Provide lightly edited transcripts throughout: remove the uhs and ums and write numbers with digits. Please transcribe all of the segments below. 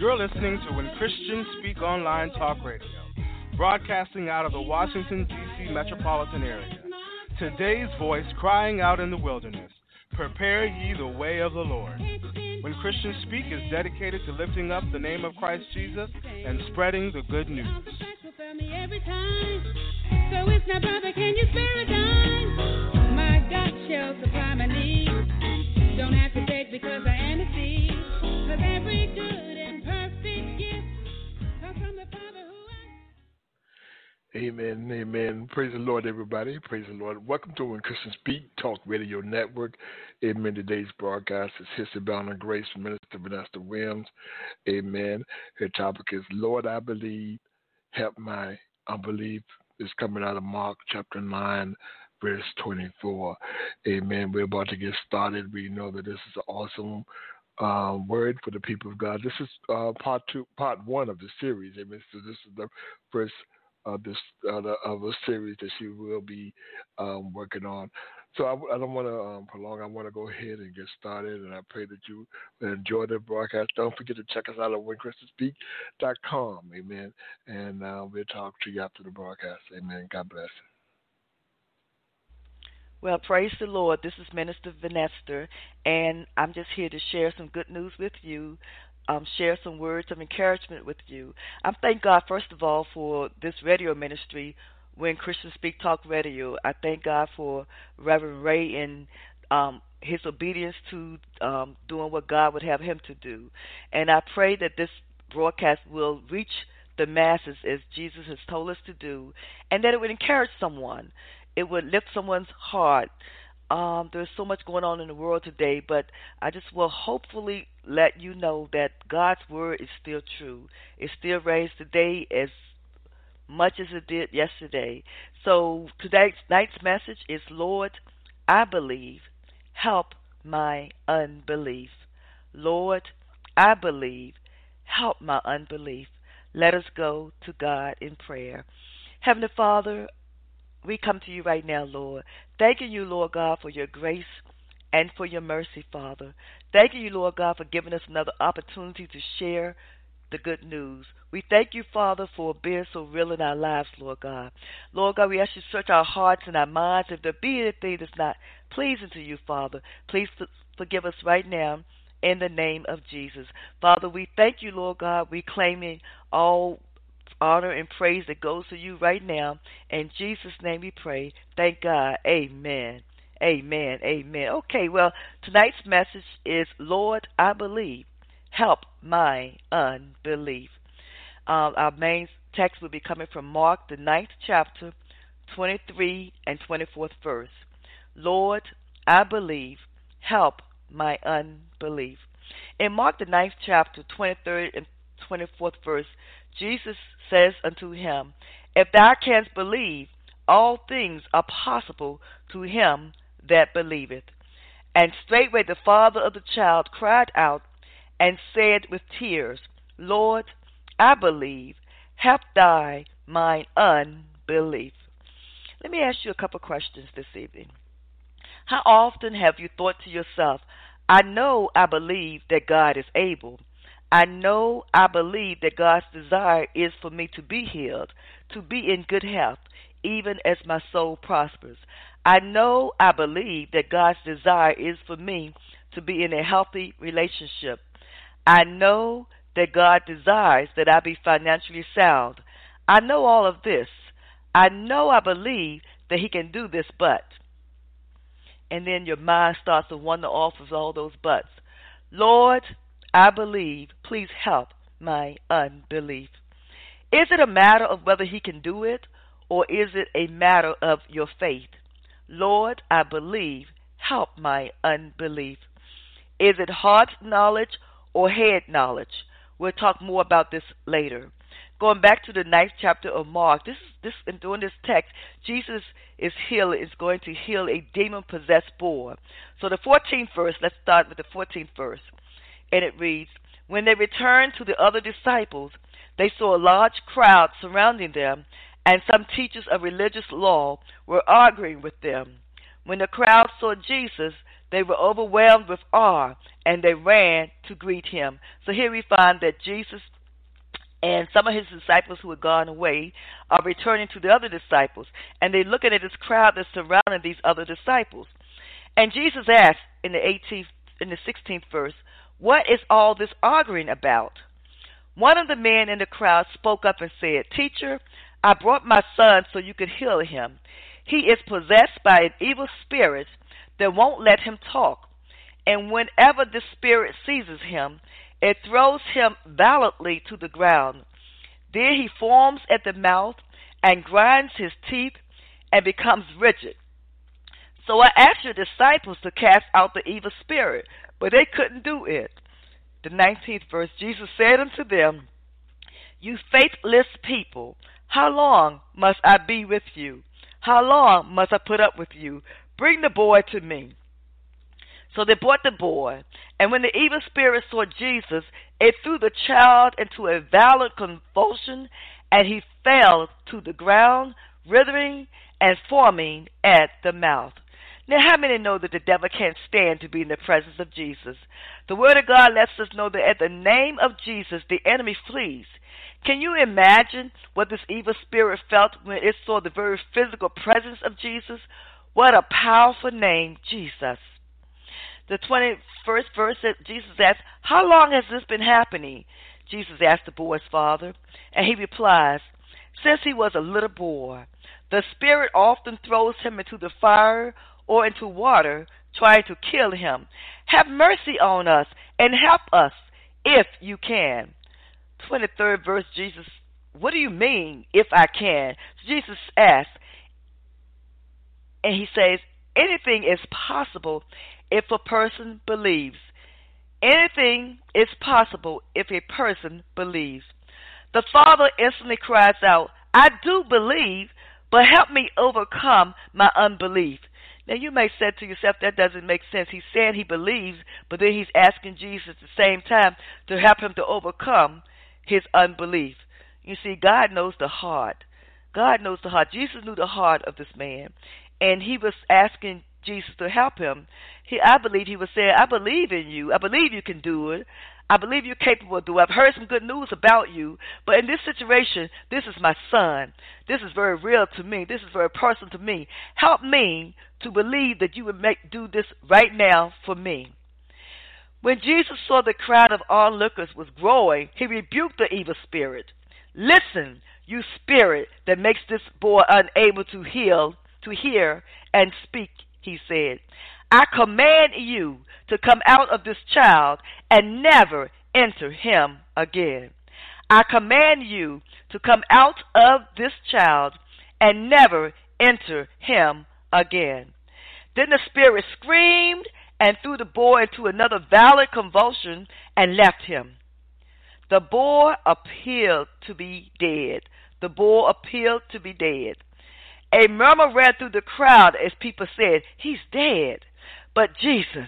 You're listening to When Christians Speak Online Talk Radio, broadcasting out of the Washington, D.C. metropolitan area. Today's voice crying out in the wilderness, prepare ye the way of the Lord. When Christians Speak is dedicated to lifting up the name of Christ Jesus and spreading the good news. So it's now, brother, can you spare a dime? My God shall supply my needs. Don't have to beg because I am a seed. 'Cause every good and perfect gift comes from the Father who I... Amen, amen. Praise the Lord, everybody. Praise the Lord. Welcome to When Christians Speak Talk Radio Network. Amen. Today's broadcast is History Bound and Grace from Minister Vanessa Williams. Amen. Her topic is, Lord, I believe, help my unbelief. Is coming out of Mark chapter 9, verse 24. Amen. We're about to get started. We know that this is an awesome word for the people of God. This is part one of the series. Amen. So this is the first of a series that she will be working on. So I don't want to prolong. I want to go ahead and get started, and I pray that you enjoy the broadcast. Don't forget to check us out at whenchristianspeak.com. Amen. And we'll talk to you after the broadcast. Amen. God bless. Well, praise the Lord. This is Minister Vanessa, and I'm just here to share some good news with you, share some words of encouragement with you. I thank God, first of all, for this radio ministry, When Christians Speak Talk Radio. I thank God for Reverend Ray and his obedience to doing what God would have him to do. And I pray that this broadcast will reach the masses as Jesus has told us to do, and that it would encourage someone. It would lift someone's heart. There's so much going on in the world today, but I just will hopefully let you know that God's word is still true. It still reigns today as much as it did yesterday. So tonight's message is, Lord, I believe, help my unbelief. Lord, I believe, help my unbelief. Let us go to God in prayer. Heavenly Father, we come to you right now, Lord. Thanking you, Lord God, for your grace and for your mercy, Father. Thanking you, Lord God, for giving us another opportunity to share the good news. We thank you, Father, for being so real in our lives, Lord God. Lord God, we ask you to search our hearts and our minds. If there be anything that's not pleasing to you, Father, please forgive us right now in the name of Jesus. Father, we thank you, Lord God. We claiming all honor and praise that goes to you right now. In Jesus' name we pray. Thank God. Amen. Amen. Amen. Okay, well, tonight's message is, Lord, I believe. Help my unbelief. Our main text will be coming from Mark, the 9th chapter, 23 and 24th verse. Lord, I believe. Help my unbelief. In Mark, the 9th chapter, 23rd and 24th verse, Jesus says unto him, If thou canst believe, all things are possible to him that believeth. And straightway the father of the child cried out and said with tears, Lord, I believe, help thy mine unbelief. Let me ask you a couple questions this evening. How often have you thought to yourself, I know I believe that God is able. I know I believe that God's desire is for me to be healed, to be in good health, even as my soul prospers. I know I believe that God's desire is for me to be in a healthy relationship. I know that God desires that I be financially sound. I know all of this. I know I believe that he can do this, but. And then your mind starts to wander off of all those buts. Lord, I believe, please help my unbelief. Is it a matter of whether he can do it, or is it a matter of your faith? Lord, I believe, help my unbelief. Is it heart knowledge or head knowledge? We'll talk more about this later. Going back to the 9th chapter of Mark, during this text, Jesus is going to heal a demon-possessed boy. So the 14th verse, let's start with the 14th verse. And it reads, When they returned to the other disciples, they saw a large crowd surrounding them, and some teachers of religious law were arguing with them. When the crowd saw Jesus, They were overwhelmed with awe, and they ran to greet him. So here we find that Jesus and some of his disciples who had gone away are returning to the other disciples, and they're looking at this crowd that's surrounding these other disciples. And Jesus asked in the 16th verse, "What is all this arguing about?" One of the men in the crowd spoke up and said, "Teacher, I brought my son so you could heal him. He is possessed by an evil spirit that won't let him talk. And whenever the spirit seizes him, it throws him violently to the ground. There he foams at the mouth and grinds his teeth and becomes rigid. So I asked your disciples to cast out the evil spirit, but they couldn't do it." The 19th verse, Jesus said unto them, "You faithless people, how long must I be with you? How long must I put up with you? Bring the boy to me." So they brought the boy, and when the evil spirit saw Jesus, it threw the child into a violent convulsion, and he fell to the ground, writhing and foaming at the mouth. Now, how many know that the devil can't stand to be in the presence of Jesus? The Word of God lets us know that at the name of Jesus, the enemy flees. Can you imagine what this evil spirit felt when it saw the very physical presence of Jesus? What a powerful name, Jesus. The 21st verse, Jesus asked, "How long has this been happening?" Jesus asked the boy's father, and he replies, "Since he was a little boy. The spirit often throws him into the fire or into water, trying to kill him. Have mercy on us and help us if you can." 23rd verse, Jesus, "What do you mean, if I can?" Jesus asked, and he says, "Anything is possible if a person believes." Anything is possible if a person believes. The father instantly cries out, "I do believe, but help me overcome my unbelief." Now you may say to yourself, that doesn't make sense. He's saying he believes, but then he's asking Jesus at the same time to help him to overcome his unbelief. You see, God knows the heart. God knows the heart. Jesus knew the heart of this man, and he was asking Jesus to help him. I believe he was saying, "I believe in you. I believe you can do it. I believe you're capable of doing it. I've heard some good news about you, but in this situation, this is my son. This is very real to me. This is very personal to me. Help me to believe that you would do this right now for me." When Jesus saw the crowd of onlookers was growing, he rebuked the evil spirit. "Listen, you spirit that makes this boy unable to hear and speak," he said. "I command you to come out of this child and never enter him again. I command you to come out of this child and never enter him again." Then the spirit screamed and threw the boy into another violent convulsion and left him. The boy appeared to be dead. The boy appeared to be dead. A murmur ran through the crowd as people said, "He's dead." But Jesus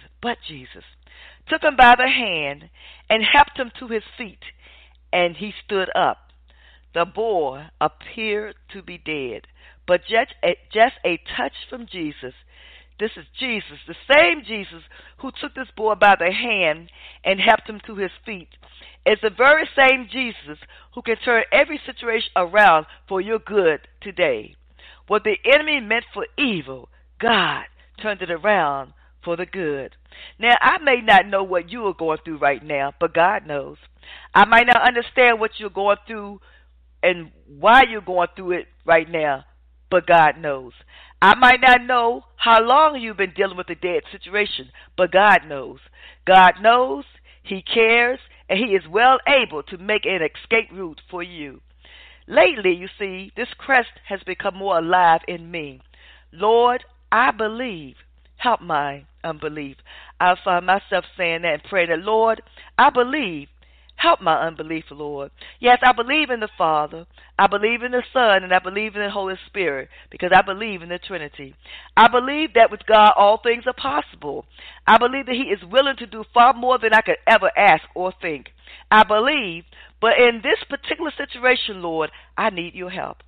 took him by the hand and helped him to his feet, and he stood up. The boy appeared to be dead, but just a touch from Jesus. This is Jesus, the same Jesus who took this boy by the hand and helped him to his feet. It's the very same Jesus who can turn every situation around for your good today. What the enemy meant for evil, God turned it around for the good. Now, I may not know what you are going through right now, but God knows. I might not understand what you're going through and why you're going through it right now, but God knows. I might not know how long you've been dealing with a dead situation, but God knows. God knows, He cares, and He is well able to make an escape route for you. Lately, you see, this quest has become more alive in me. Lord, I believe. Help my unbelief. I find myself saying that and praying that, Lord, I believe. Help my unbelief, Lord. Yes, I believe in the Father. I believe in the Son, and I believe in the Holy Spirit, because I believe in the Trinity. I believe that with God all things are possible. I believe that He is willing to do far more than I could ever ask or think. I believe, but in this particular situation, Lord, I need your help.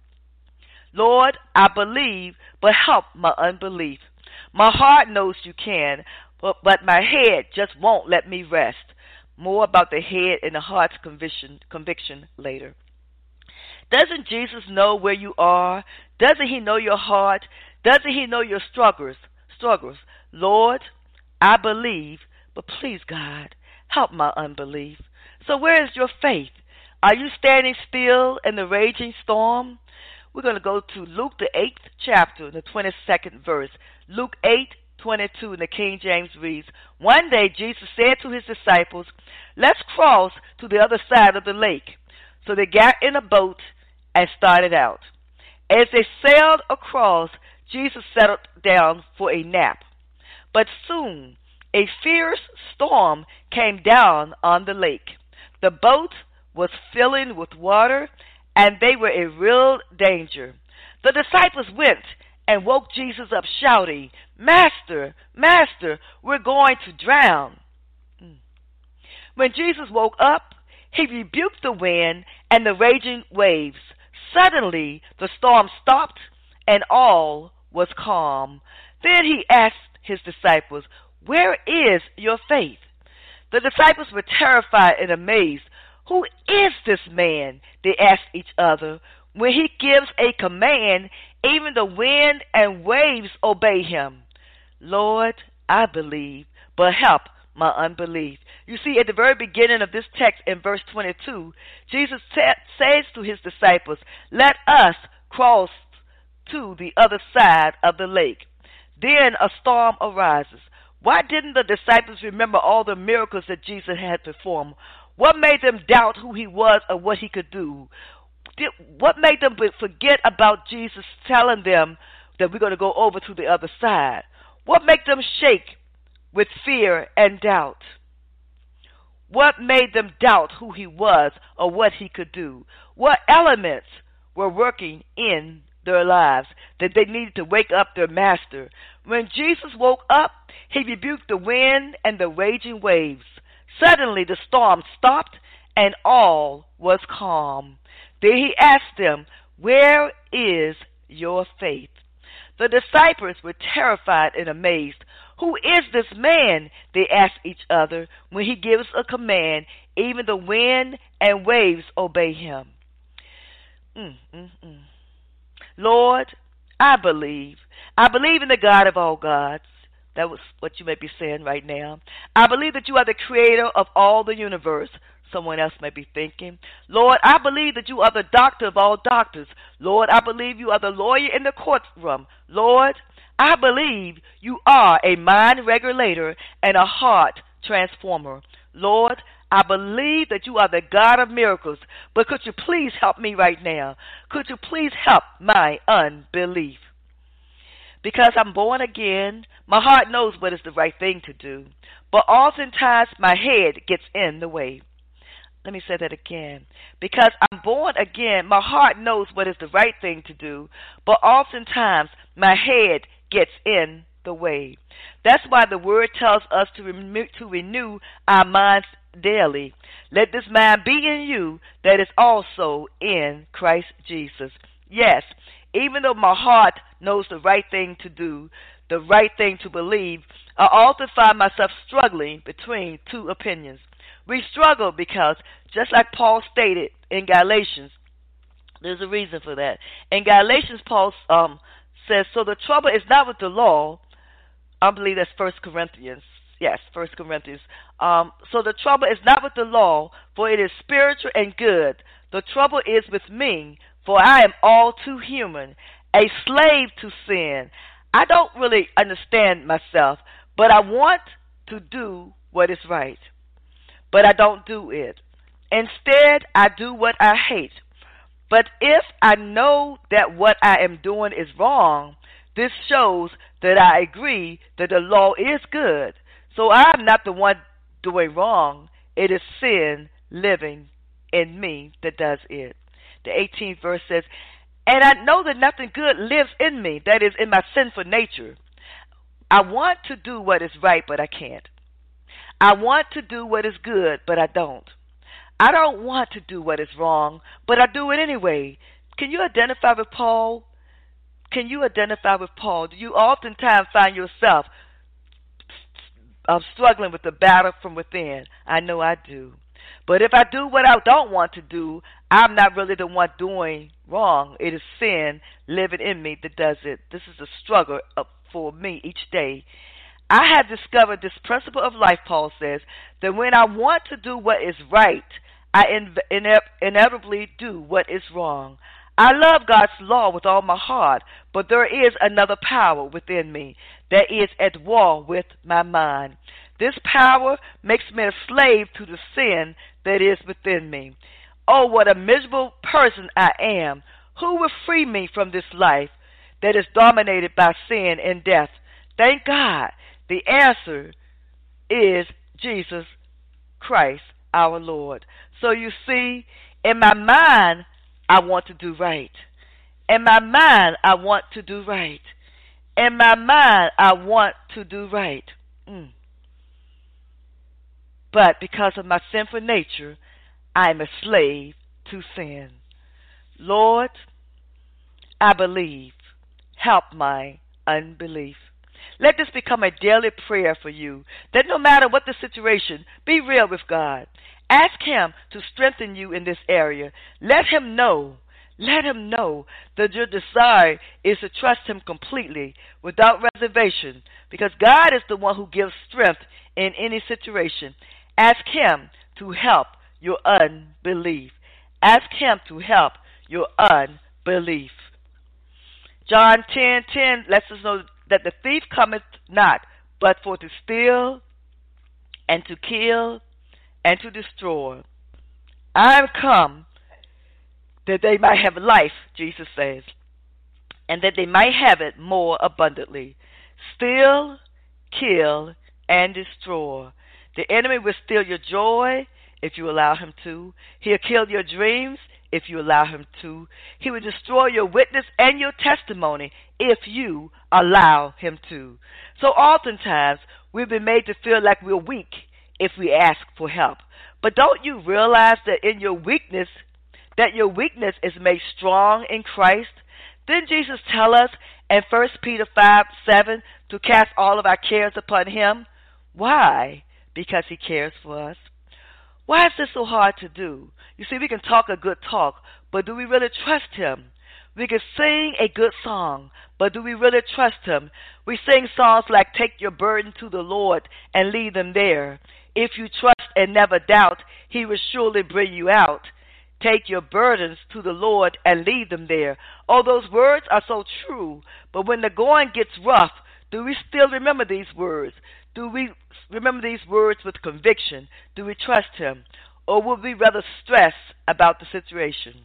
Lord, I believe, but help my unbelief. My heart knows you can, but my head just won't let me rest. More about the head and the heart's conviction later. Doesn't Jesus know where you are? Doesn't he know your heart? Doesn't he know your struggles? Lord, I believe, but please, God, help my unbelief. So where is your faith? Are you standing still in the raging storm? We're going to go to Luke, the 8th chapter, the 22nd verse. Luke 8:22 in the King James reads, One day Jesus said to his disciples, Let's cross to the other side of the lake. So they got in a boat and started out. As they sailed across, Jesus settled down for a nap. But soon a fierce storm came down on the lake. The boat was filling with water, and they were in real danger. The disciples went and woke Jesus up, shouting, Master, Master, we're going to drown. When Jesus woke up, he rebuked the wind and the raging waves. Suddenly the storm stopped, and all was calm. Then he asked his disciples, Where is your faith? The disciples were terrified and amazed. Who is this man? They asked each other. When he gives a command, even the wind and waves obey him. Lord, I believe, but help my unbelief. You see, at the very beginning of this text in verse 22, Jesus says to his disciples, Let us cross to the other side of the lake. Then a storm arises. Why didn't the disciples remember all the miracles that Jesus had performed? What made them doubt who he was or what he could do? What made them forget about Jesus telling them that we're going to go over to the other side? What made them shake with fear and doubt? What made them doubt who he was or what he could do? What elements were working in their lives that they needed to wake up their master? When Jesus woke up, he rebuked the wind and the raging waves. Suddenly the storm stopped and all was calm. Then he asked them, Where is your faith? The disciples were terrified and amazed. Who is this man? They asked each other. When he gives a command, even the wind and waves obey him. Lord, I believe. I believe in the God of all gods. That was what you may be saying right now. I believe that you are the creator of all the universe. Someone else may be thinking. Lord, I believe that you are the doctor of all doctors. Lord, I believe you are the lawyer in the courtroom. Lord, I believe you are a mind regulator and a heart transformer. Lord, I believe that you are the God of miracles. But could you please help me right now? Could you please help my unbelief? Because I'm born again, my heart knows what is the right thing to do. But oftentimes my head gets in the way. Let me say that again. Because I'm born again, my heart knows what is the right thing to do. But oftentimes my head gets in the way. That's why the word tells us to renew our minds daily. Let this mind be in you that is also in Christ Jesus. Yes, even though my heart knows the right thing to do, the right thing to believe, I often find myself struggling between two opinions. We struggle because, just like Paul stated in Galatians, there's a reason for that. In Galatians, Paul says, so the trouble is not with the law. I believe that's 1 Corinthians. Yes, 1 Corinthians. So the trouble is not with the law, for it is spiritual and good. The trouble is with me, for I am all too human, a slave to sin. I don't really understand myself, but I want to do what is right. But I don't do it. Instead, I do what I hate. But if I know that what I am doing is wrong, this shows that I agree that the law is good. So I am not the one doing wrong. It is sin living in me that does it. The 18th verse says, And I know that nothing good lives in me, that is, in my sinful nature. I want to do what is right, but I can't. I want to do what is good, but I don't. I don't want to do what is wrong, but I do it anyway. Can you identify with Paul? Can you identify with Paul? Do you oftentimes find yourself struggling with the battle from within. I know I do. But if I do what I don't want to do, I'm not really the one doing wrong. It is sin living in me that does it. This is a struggle for me each day. I have discovered this principle of life, Paul says, that when I want to do what is right, I inevitably do what is wrong. I love God's law with all my heart, but there is another power within me that is at war with my mind. This power makes me a slave to the sin that is within me. Oh, what a miserable person I am. Who will free me from this life that is dominated by sin and death? Thank God. The answer is Jesus Christ, our Lord. So you see, in my mind, I want to do right. In my mind, I want to do right. In my mind, I want to do right. But because of my sinful nature, I am a slave to sin. Lord, I believe. Help my unbelief. Let this become a daily prayer for you, that no matter what the situation, be real with God. Ask Him to strengthen you in this area. Let Him know that your desire is to trust Him completely, without reservation, because God is the one who gives strength in any situation. Ask Him to help your unbelief. Ask Him to help your unbelief. John 10:10 lets us know that the thief cometh not, but for to steal, and to kill, and to destroy. I am come that they might have life, Jesus says, and that they might have it more abundantly. Steal, kill, and destroy. The enemy will steal your joy if you allow him to. He'll kill your dreams if you allow him to. He will destroy your witness and your testimony if you allow him to. So oftentimes, we've been made to feel like we're weak if we ask for help. But don't you realize that in your weakness, that your weakness is made strong in Christ? Didn't Jesus tell us in 1 Peter 5:7 to cast all of our cares upon Him? Why? Because He cares for us. Why is this so hard to do? You see, we can talk a good talk, but do we really trust Him? We can sing a good song, but do we really trust Him? We sing songs like "Take your burden to the Lord and leave them there. If you trust and never doubt, He will surely bring you out. Take your burdens to the Lord and leave them there." Oh, those words are so true, but when the going gets rough, do we still remember these words? Do we remember these words with conviction? Do we trust Him? Or would we rather stress about the situation?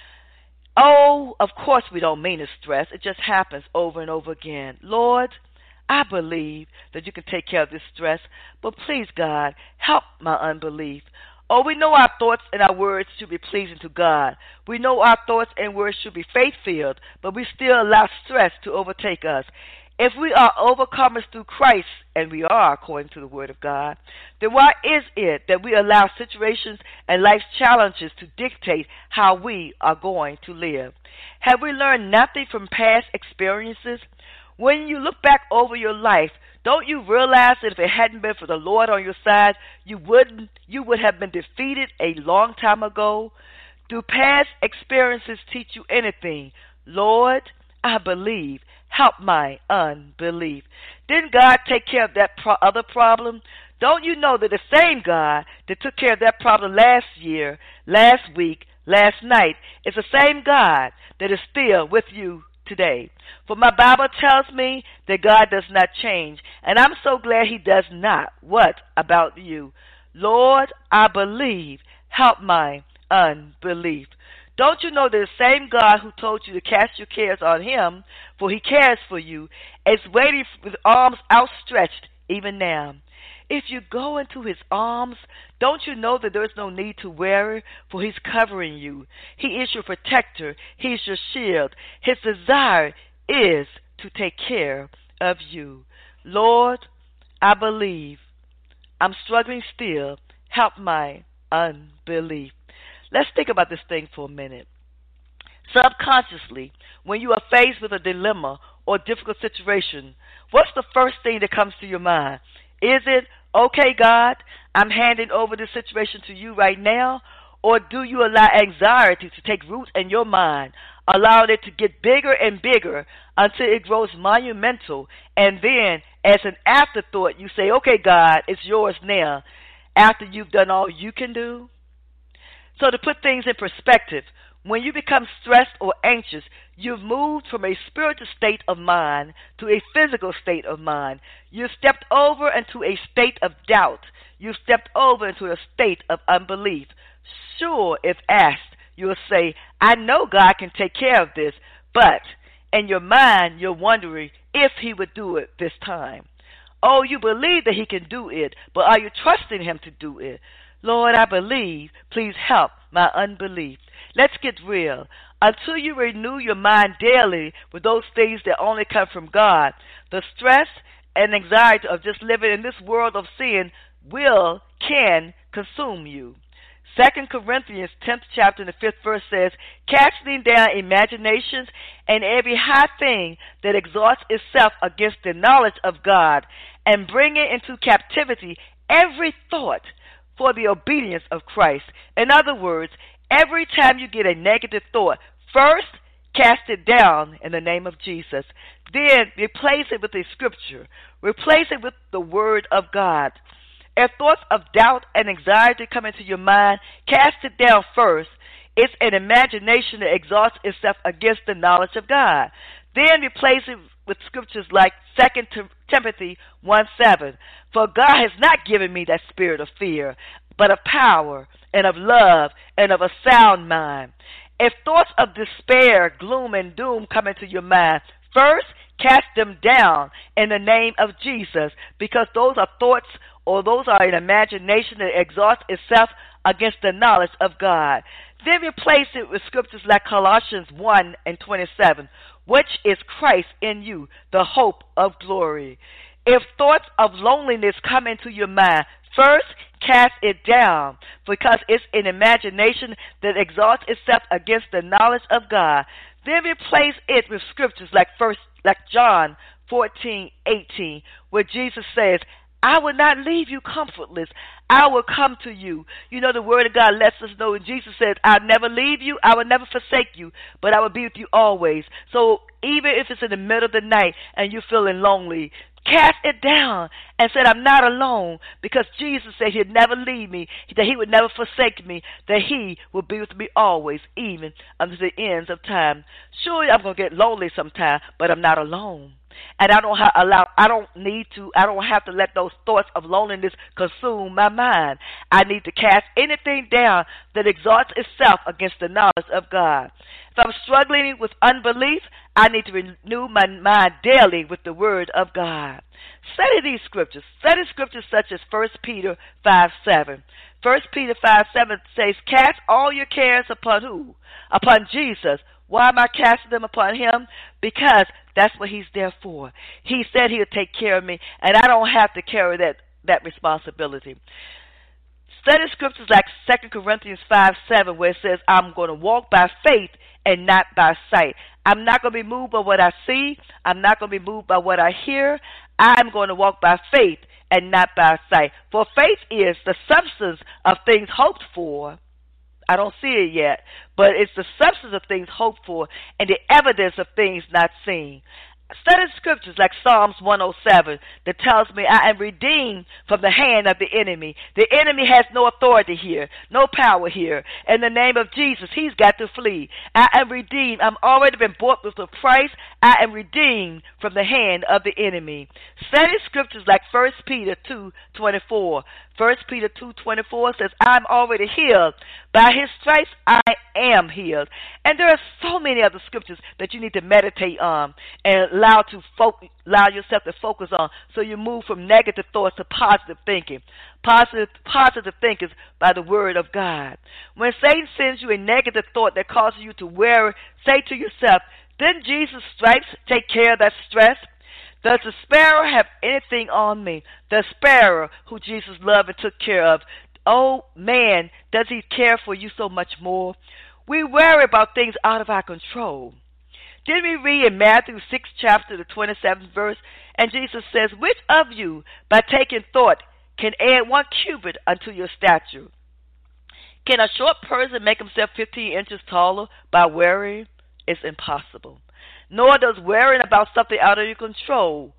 Oh, of course we don't mean to stress. It just happens over and over again. Lord, I believe that You can take care of this stress, but please, God, help my unbelief. Oh, we know our thoughts and our words should be pleasing to God. We know our thoughts and words should be faith-filled, but we still allow stress to overtake us. If we are overcomers through Christ, and we are according to the Word of God, then why is it that we allow situations and life's challenges to dictate how we are going to live? Have we learned nothing from past experiences? When you look back over your life, don't you realize that if it hadn't been for the Lord on your side, you would have been defeated a long time ago? Do past experiences teach you anything? Lord, I believe. Help my unbelief. Didn't God take care of that other problem? Don't you know that the same God that took care of that problem last year, last week, last night, is the same God that is still with you today? For my Bible tells me that God does not change, and I'm so glad He does not. What about you? Lord, I believe. Help my unbelief. Don't you know that the same God who told you to cast your cares on Him, for He cares for you, is waiting with arms outstretched even now? If you go into His arms, don't you know that there is no need to worry, for He's covering you. He is your protector. He's your shield. His desire is to take care of you. Lord, I believe. I'm struggling still. Help my unbelief. Let's think about this thing for a minute. Subconsciously, when you are faced with a dilemma or difficult situation, what's the first thing that comes to your mind? Is it, okay, God, I'm handing over this situation to you right now? Or do you allow anxiety to take root in your mind, allowing it to get bigger and bigger until it grows monumental, and then as an afterthought you say, okay, God, it's yours now, after you've done all you can do? So to put things in perspective, when you become stressed or anxious, you've moved from a spiritual state of mind to a physical state of mind. You've stepped over into a state of doubt. You've stepped over into a state of unbelief. Sure, if asked, you'll say, I know God can take care of this, but in your mind, you're wondering if he would do it this time. Oh, you believe that he can do it, but are you trusting him to do it? Lord, I believe. Please help my unbelief. Let's get real. Until you renew your mind daily with those things that only come from God, the stress and anxiety of just living in this world of sin can consume you. 2 Corinthians 10th chapter and the 5th verse says, casting down imaginations and every high thing that exalts itself against the knowledge of God, and bringing into captivity every thought for the obedience of Christ. In other words, every time you get a negative thought, first cast it down in the name of Jesus. Then replace it with a scripture. Replace it with the word of God. If thoughts of doubt and anxiety come into your mind, cast it down first. It's an imagination that exalts itself against the knowledge of God. Then replace it with scriptures like 2 Timothy 1:7. For God has not given me that spirit of fear, but of power and of love and of a sound mind. If thoughts of despair, gloom, and doom come into your mind, first cast them down in the name of Jesus, because those are thoughts, or those are an imagination that exalts itself against the knowledge of God. Then replace it with scriptures like Colossians 1:27, which is Christ in you, the hope of glory. If thoughts of loneliness come into your mind, first cast it down, because it's an imagination that exalts itself against the knowledge of God. Then replace it with scriptures like John 14:18, where Jesus says, I will not leave you comfortless. I will come to you. You know, the word of God lets us know, and Jesus said, I'll never leave you. I will never forsake you, but I will be with you always. So even if it's in the middle of the night and you're feeling lonely, cast it down and said, I'm not alone, because Jesus said he'd never leave me, that he would never forsake me, that he will be with me always, even unto the ends of time. Sure, I'm going to get lonely sometime, but I'm not alone. And I don't have to let those thoughts of loneliness consume my mind. I need to cast anything down that exalts itself against the knowledge of God. If I'm struggling with unbelief, I need to renew my mind daily with the word of God. Study these scriptures. Study scriptures such as 1 Peter 5:7. 1 Peter 5:7 says, cast all your cares upon who? Upon Jesus. Why am I casting them upon him? Because that's what he's there for. He said he'll take care of me, and I don't have to carry that responsibility. Study scriptures like 2 Corinthians 5:7, where it says, I'm going to walk by faith and not by sight. I'm not going to be moved by what I see. I'm not going to be moved by what I hear. I'm going to walk by faith and not by sight. For faith is the substance of things hoped for. I don't see it yet, but it's the substance of things hoped for and the evidence of things not seen. Study scriptures like Psalms 107 that tells me I am redeemed from the hand of the enemy. The enemy has no authority here, no power here. In the name of Jesus, he's got to flee. I am redeemed. I'm already been bought with a price. I am redeemed from the hand of the enemy. Study scriptures like 1 Peter 2:24. 1 Peter 2:24 says, I'm already healed. By his stripes I am healed. And there are so many other scriptures that you need to meditate on and allow yourself to focus on, so you move from negative thoughts to positive thinking. Positive thinking by the word of God. When Satan sends you a negative thought that causes you to worry, say to yourself, didn't Jesus' stripes take care of that stress? Does the sparrow have anything on me? The sparrow who Jesus loved and took care of. Oh man, does he care for you so much more? We worry about things out of our control. Didn't we read in Matthew 6, chapter the 27th verse? And Jesus says, which of you, by taking thought, can add 1 cubit unto your stature? Can a short person make himself 15 inches taller by worrying? It's impossible. Nor does worrying about something out of your control.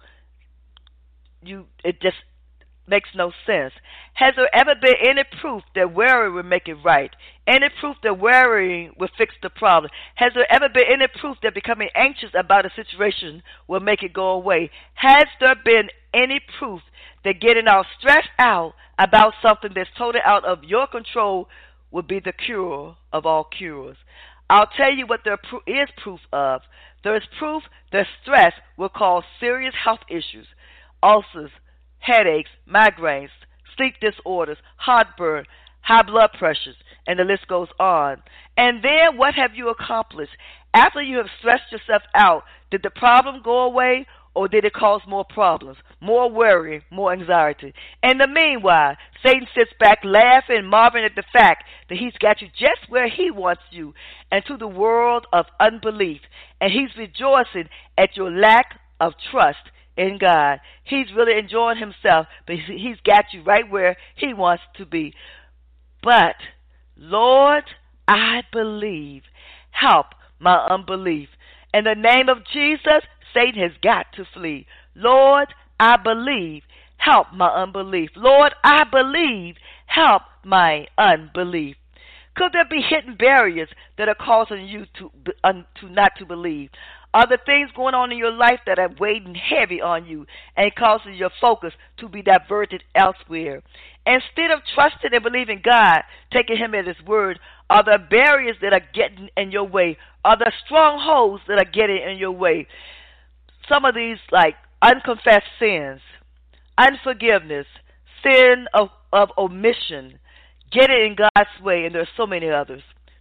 It just makes no sense. Has there ever been any proof that worrying will make it right? Any proof that worrying will fix the problem? Has there ever been any proof that becoming anxious about a situation will make it go away? Has there been any proof that getting all stressed out about something that's totally out of your control will be the cure of all cures? I'll tell you what there is proof of. There is proof that stress will cause serious health issues, ulcers, headaches, migraines, sleep disorders, heartburn, high blood pressures, and the list goes on. And then what have you accomplished? After you have stressed yourself out, did the problem go away, or did it cause more problems, more worry, more anxiety? In the meanwhile, Satan sits back laughing, marveling at the fact that he's got you just where he wants you, into the world of unbelief. And he's rejoicing at your lack of trust in God. He's really enjoying himself, but he's got you right where he wants to be. But, Lord, I believe. Help my unbelief. In the name of Jesus, Satan has got to flee. Lord, I believe. Help my unbelief. Lord, I believe. Help my unbelief. Could there be hidden barriers that are causing you to not to believe? Are there things going on in your life that are weighing heavy on you and causing your focus to be diverted elsewhere? Instead of trusting and believing God, taking him at his word, are there barriers that are getting in your way? Are there strongholds that are getting in your way? Some of these, like unconfessed sins, unforgiveness, sin of omission, getting in God's way, and there are so many others.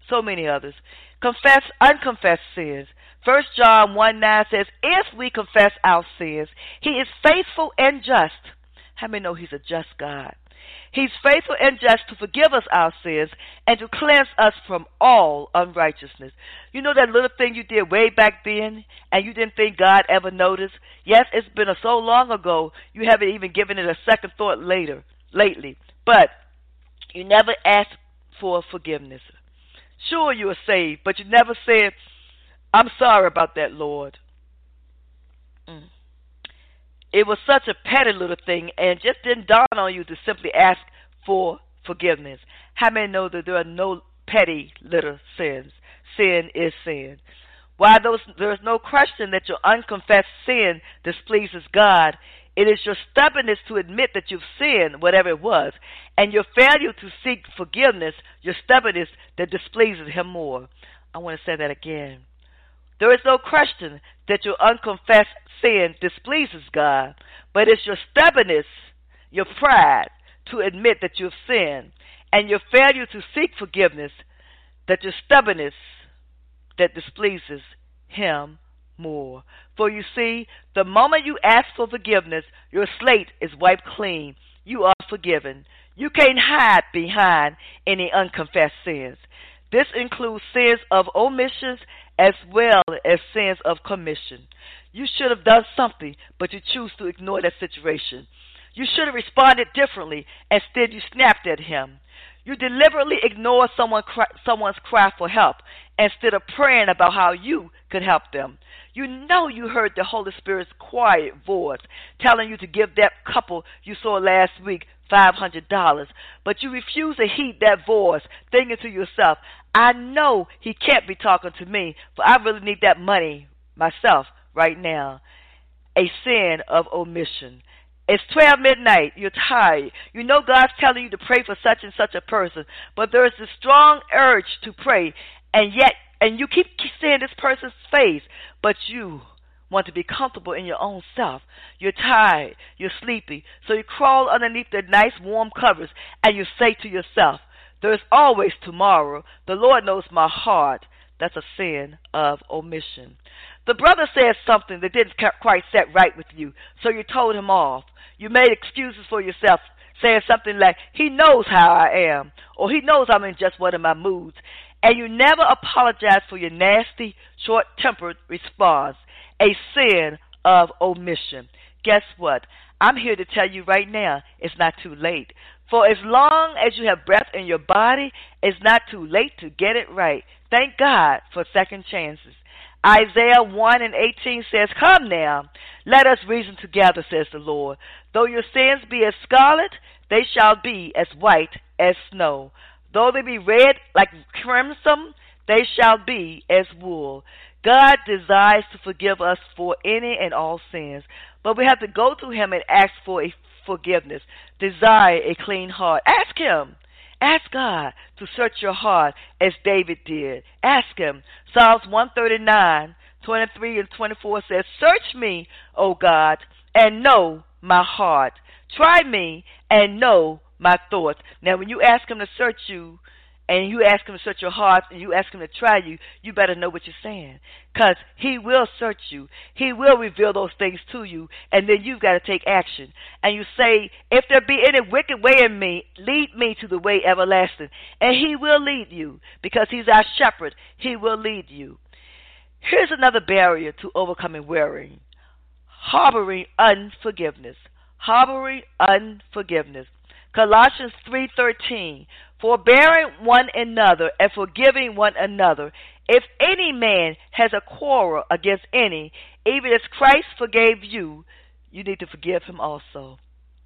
Confess unconfessed sins. 1 John 1:9 says, if we confess our sins, he is faithful and just. How many know he's a just God? He's faithful and just to forgive us our sins and to cleanse us from all unrighteousness. You know that little thing you did way back then and you didn't think God ever noticed? Yes, it's been so long ago, you haven't even given it a second thought lately. But you never asked for forgiveness. Sure, you were saved, but you never said, I'm sorry about that, Lord. It was such a petty little thing, and it just didn't dawn on you to simply ask for forgiveness. How many know that there are no petty little sins? Sin is sin. While there is no question that your unconfessed sin displeases God, it is your stubbornness to admit that you've sinned, whatever it was, and your failure to seek forgiveness, your stubbornness, that displeases him more. I want to say that again. There is no question that your unconfessed sin displeases God, but it's your stubbornness, your pride, to admit that you've sinned, and your failure to seek forgiveness, that your stubbornness that displeases him more. For you see, the moment you ask for forgiveness, your slate is wiped clean. You are forgiven. You can't hide behind any unconfessed sins. This includes sins of omissions as well as sins of commission. You should have done something, but you choose to ignore that situation. You should have responded differently. Instead, you snapped at him. You deliberately ignored someone's cry for help instead of praying about how you could help them. You know you heard the Holy Spirit's quiet voice telling you to give that couple you saw last week $500, but you refuse to heed that voice, thinking to yourself, I know he can't be talking to me, for I really need that money myself right now. A sin of omission. It's 12 midnight. You're tired. You know God's telling you to pray for such and such a person, but there is this strong urge to pray, and you keep seeing this person's face, but you want to be comfortable in your own self. You're tired. You're sleepy. So you crawl underneath the nice warm covers, and you say to yourself, there's always tomorrow. The Lord knows my heart. That's a sin of omission. The brother said something that didn't quite set right with you, so you told him off. You made excuses for yourself, saying something like, he knows how I am, or he knows I'm in just one of my moods. And you never apologize for your nasty, short-tempered response, a sin of omission. Guess what? I'm here to tell you right now, it's not too late. For as long as you have breath in your body, it's not too late to get it right. Thank God for second chances. Isaiah 1:18 says, "Come now, let us reason together, says the Lord. Though your sins be as scarlet, they shall be as white as snow. Though they be red like crimson, they shall be as wool." God desires to forgive us for any and all sins, but we have to go to Him and ask for a forgiveness. Desire a clean heart. Ask Him. Ask God to search your heart as David did. Ask Him. Psalms 139:23 and 24 says, "Search me, O God, and know my heart. Try me and know my thoughts." Now, when you ask Him to search you, and you ask Him to search your heart, and you ask Him to try you, you better know what you're saying. Because He will search you. He will reveal those things to you, and then you've got to take action. And you say, "If there be any wicked way in me, lead me to the way everlasting." And He will lead you, because He's our shepherd. He will lead you. Here's another barrier to overcoming worrying: harboring unforgiveness. Harboring unforgiveness. Colossians 3:13, "Forbearing one another and forgiving one another. If any man has a quarrel against any, even as Christ forgave you, you need to forgive him also."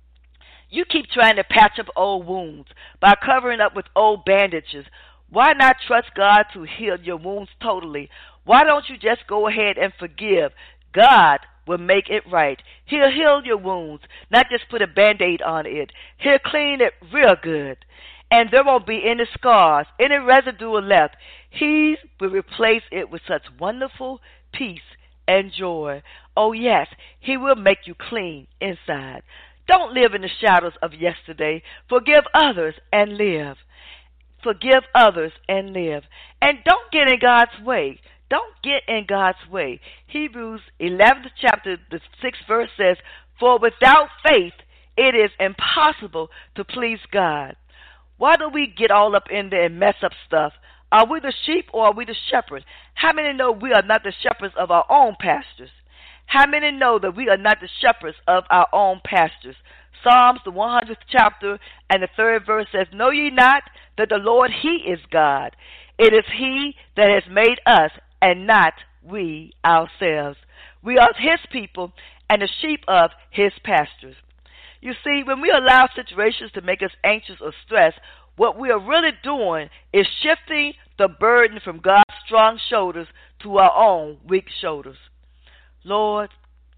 You keep trying to patch up old wounds by covering up with old bandages. Why not trust God to heal your wounds totally? Why don't you just go ahead and forgive? God will make it right. He'll heal your wounds, not just put a Band-Aid on it. He'll clean it real good. And there won't be any scars, any residue left. He will replace it with such wonderful peace and joy. Oh, yes, He will make you clean inside. Don't live in the shadows of yesterday. Forgive others and live. Forgive others and live. And don't get in God's way. Don't get in God's way. Hebrews 11th chapter, the 6th verse says, "For without faith it is impossible to please God." Why do we get all up in there and mess up stuff? Are we the sheep or are we the shepherd? How many know we are not the shepherds of our own pastures? How many know that we are not the shepherds of our own pastures? Psalms, the 100th chapter and the 3rd verse says, "Know ye not that the Lord, He is God? It is He that has made us, and not we ourselves. We are His people and the sheep of His pastures." You see, when we allow situations to make us anxious or stressed, what we are really doing is shifting the burden from God's strong shoulders to our own weak shoulders. Lord,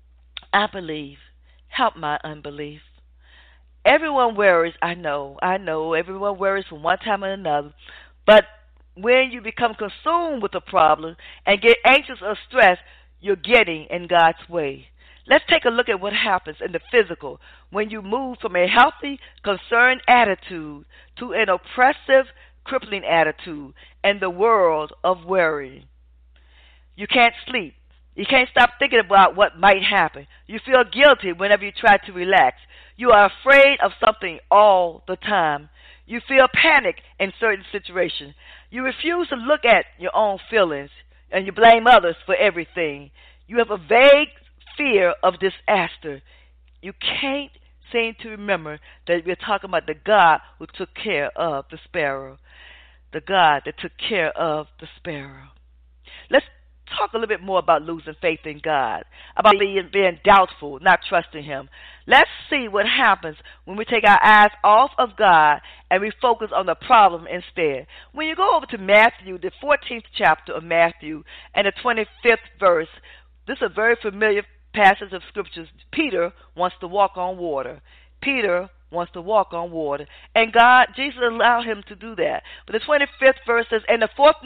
I believe. Help my unbelief. Everyone worries, I know. Everyone worries from one time or another. But when you become consumed with a problem and get anxious or stressed, you're getting in God's way. Let's take a look at what happens in the physical when you move from a healthy, concerned attitude to an oppressive, crippling attitude in the world of worrying. You can't sleep. You can't stop thinking about what might happen. You feel guilty whenever you try to relax. You are afraid of something all the time. You feel panic in certain situations. You refuse to look at your own feelings, and you blame others for everything. You have a vague fear of disaster. You can't seem to remember that we're talking about the God who took care of the sparrow. The God that took care of the sparrow. Let's talk a little bit more about losing faith in God, about being doubtful, not trusting Him. Let's see what happens when we take our eyes off of God and we focus on the problem instead. When you go over to Matthew, the 14th chapter of Matthew, and the 25th verse, this is a very familiar passage of scriptures. Peter wants to walk on water. Peter wants to walk on water. And Jesus allowed him to do that. But the 25th verse says, "And the fourth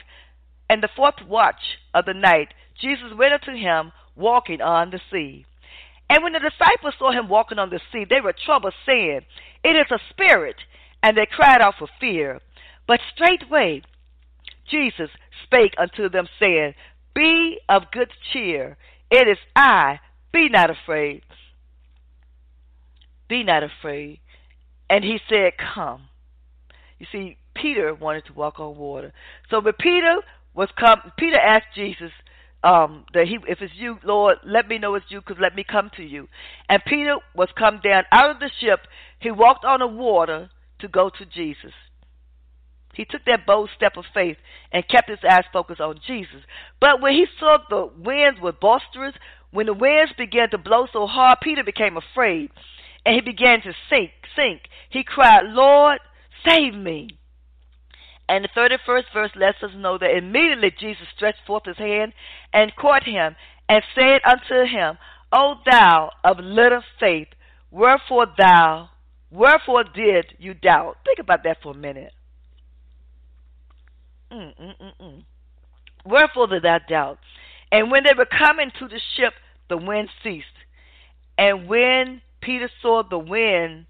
watch of the night, Jesus went unto him walking on the sea. And when the disciples saw him walking on the sea, they were troubled, saying, It is a spirit. And they cried out for fear. But straightway Jesus spake unto them, saying, Be of good cheer. It is I. Be not afraid. Be not afraid. And he said, Come. You see, Peter wanted to walk on water. So when Peter asked Jesus if it's you, Lord, let me know it's you, because let me come to you. And Peter was come down out of the ship. He walked on the water to go to Jesus. He took that bold step of faith and kept his eyes focused on Jesus. But when he saw the winds were boisterous, when the winds began to blow so hard, Peter became afraid, and he began to sink. He cried, Lord, save me. And the 31st verse lets us know that immediately Jesus stretched forth his hand and caught him and said unto him, O thou of little faith, wherefore did you doubt? Think about that for a minute. Wherefore did thou doubt? And when they were coming to the ship, the wind ceased. And when Peter felt the winds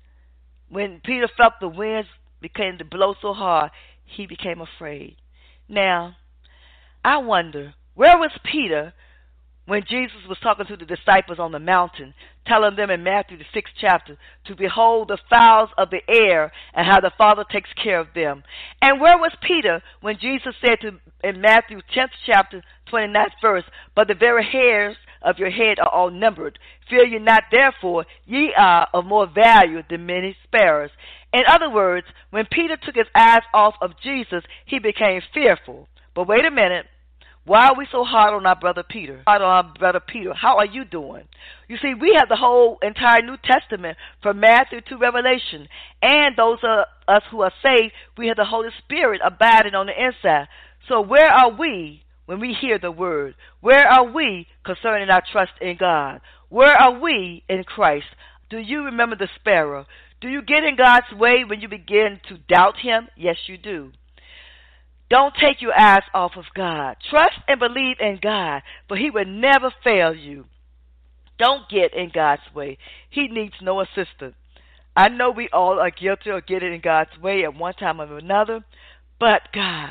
began to blow so hard, he became afraid. Now, I wonder, where was Peter when Jesus was talking to the disciples on the mountain, telling them in Matthew the 6th chapter to behold the fowls of the air and how the Father takes care of them? And where was Peter when Jesus said in Matthew 10th chapter 29th verse, but the very hairs of your head are all numbered. Fear ye not, therefore, ye are of more value than many sparrows. In other words, when Peter took his eyes off of Jesus, he became fearful. But wait a minute. Why are we so hard on our brother Peter? How are you doing? You see, we have the whole entire New Testament from Matthew to Revelation. And those of us who are saved, we have the Holy Spirit abiding on the inside. So where are we when we hear the word? Where are we concerning our trust in God? Where are we in Christ? Do you remember the sparrow? Do you get in God's way when you begin to doubt him? Yes, you do. Don't take your eyes off of God. Trust and believe in God, for he will never fail you. Don't get in God's way. He needs no assistance. I know we all are guilty of getting in God's way at one time or another, but God.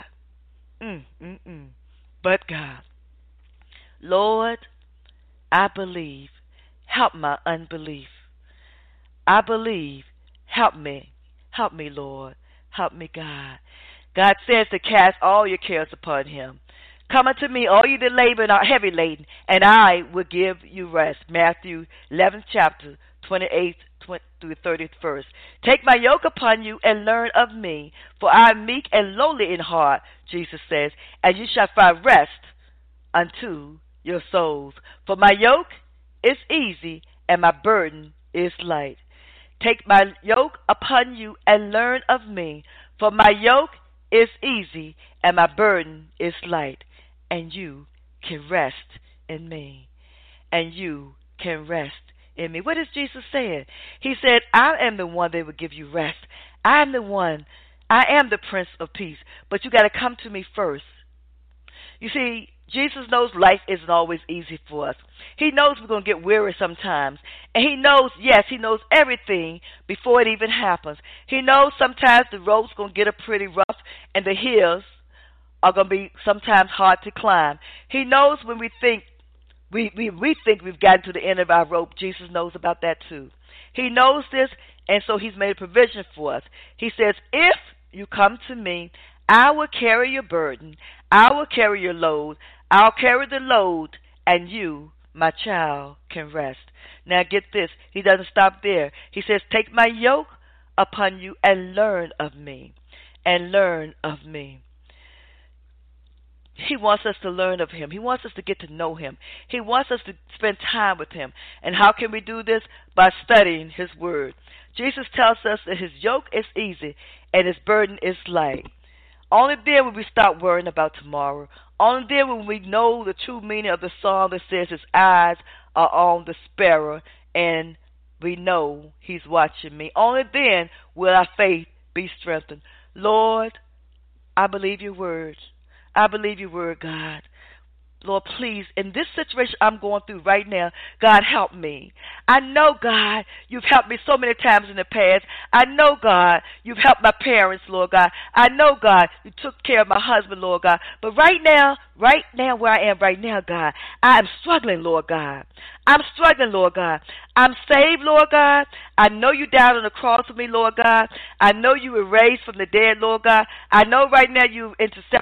But God. Lord, I believe. Help my unbelief. I believe. Help me. Help me, Lord. Help me, God. God says to cast all your cares upon him. Come unto me, all you that labor and are heavy laden, and I will give you rest. Matthew 11th chapter, 28th through the 30th verse. Take my yoke upon you and learn of me, for I am meek and lowly in heart, Jesus says, and you shall find rest unto your souls. For my yoke is easy and my burden is light. Take my yoke upon you and learn of me, for my yoke is easy and my burden is light, and you can rest in me. And you can rest in me. What is Jesus saying? He said, I am the one that will give you rest. I am the one. I am the Prince of Peace. But you got to come to me first. You see, Jesus knows life isn't always easy for us. He knows we're going to get weary sometimes. And he knows, yes, he knows everything before it even happens. He knows sometimes the road's going to get pretty rough and the hills are going to be sometimes hard to climb. He knows when we think we think we've gotten to the end of our rope. Jesus knows about that too. He knows this, and so he's made a provision for us. He says, if you come to me, I will carry your burden. I will carry your load. I'll carry the load, and you, my child, can rest. Now get this. He doesn't stop there. He says, take my yoke upon you and learn of me. And learn of me. He wants us to learn of him. He wants us to get to know him. He wants us to spend time with him. And how can we do this? By studying his word. Jesus tells us that his yoke is easy and his burden is light. Only then will we stop worrying about tomorrow. Only then will we know the true meaning of the song that says his eyes are on the sparrow and we know he's watching me. Only then will our faith be strengthened. Lord, I believe your word. I believe your word, God. Lord, please, in this situation I'm going through right now, God, help me. I know, God, you've helped me so many times in the past. I know, God, you've helped my parents, Lord God. I know, God, you took care of my husband, Lord God. But right now where I am right now, God, I am struggling, Lord God. I'm struggling, Lord God. I'm saved, Lord God. I know you died on the cross for me, Lord God. I know you were raised from the dead, Lord God. I know right now you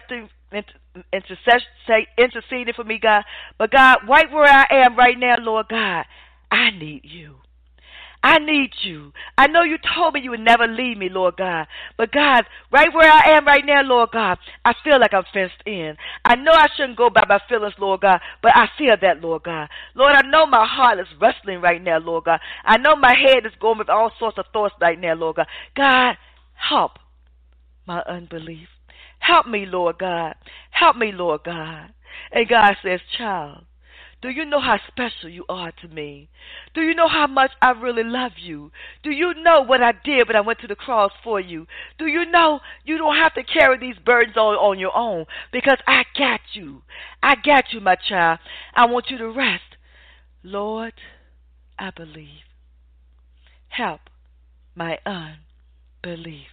interceding for me, God. But God, right where I am right now, Lord God, I need you. I need you. I know you told me you would never leave me, Lord God. But God, right where I am right now, Lord God, I feel like I'm fenced in. I know I shouldn't go by my feelings, Lord God, but I feel that, Lord God. Lord, I know my heart is wrestling right now, Lord God. I know my head is going with all sorts of thoughts right now, Lord God. God, help my unbelief. Help me, Lord God. Help me, Lord God. And God says, child, do you know how special you are to me? Do you know how much I really love you? Do you know what I did when I went to the cross for you? Do you know you don't have to carry these burdens on your own because I got you. I got you, my child. I want you to rest. Lord, I believe. Help my unbelief.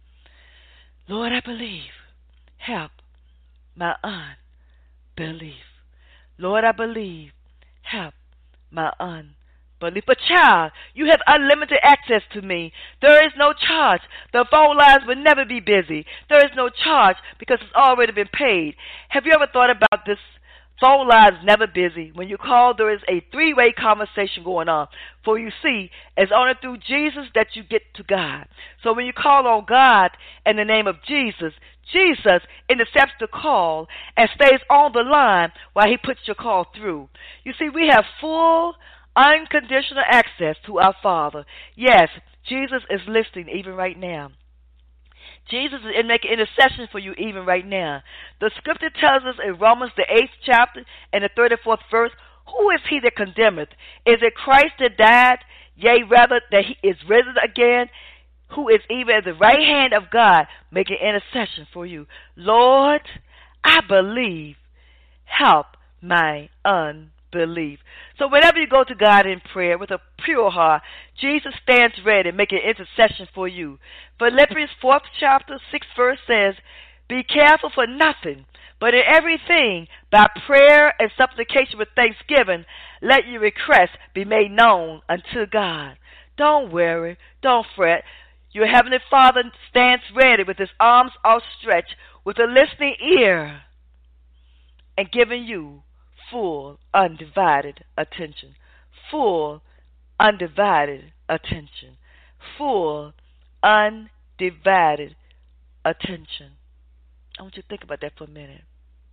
Lord, I believe. Help my unbelief. Lord, I believe. Help my unbelief. But child, you have unlimited access to me. There is no charge. The phone lines will never be busy. There is no charge because it's already been paid. Have you ever thought about this? Phone lines never busy. When you call, there is a three-way conversation going on. For you see, it's only through Jesus that you get to God. So when you call on God in the name of Jesus, Jesus intercepts the call and stays on the line while he puts your call through. You see, we have full, unconditional access to our Father. Yes, Jesus is listening even right now. Jesus is making intercession for you even right now. The scripture tells us in Romans the 8th chapter and the 34th verse, who is he that condemneth? Is it Christ that died? Yea, rather that he is risen again, who is even at the right hand of God, making intercession for you. Lord, I believe. Help my unbelief. So whenever you go to God in prayer with a pure heart, Jesus stands ready, making intercession for you. Philippians 4th chapter, 6th verse says, be careful for nothing, but in everything, by prayer and supplication with thanksgiving, let your requests be made known unto God. Don't worry, don't fret. Your Heavenly Father stands ready with his arms outstretched, with a listening ear, and giving you full, undivided attention. Full, undivided attention. Full, undivided attention. I want you to think about that for a minute.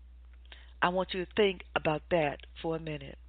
I want you to think about that for a minute.